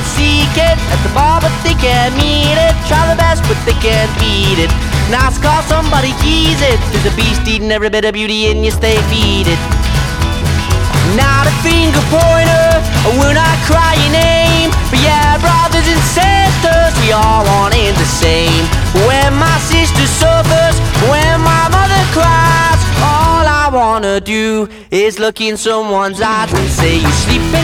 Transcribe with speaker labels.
Speaker 1: seek it at the bar, but they can't meet it. Try the best, but they can't beat it. Now call somebody keys it. There's a beast eating every bit of beauty in you, stay feed it. Not a finger pointer, we're not crying name, but yeah, brothers and sisters, we all wanted the same. When my sister suffers, when my mother cries, all I wanna do is look in someone's eyes and say, you're sleeping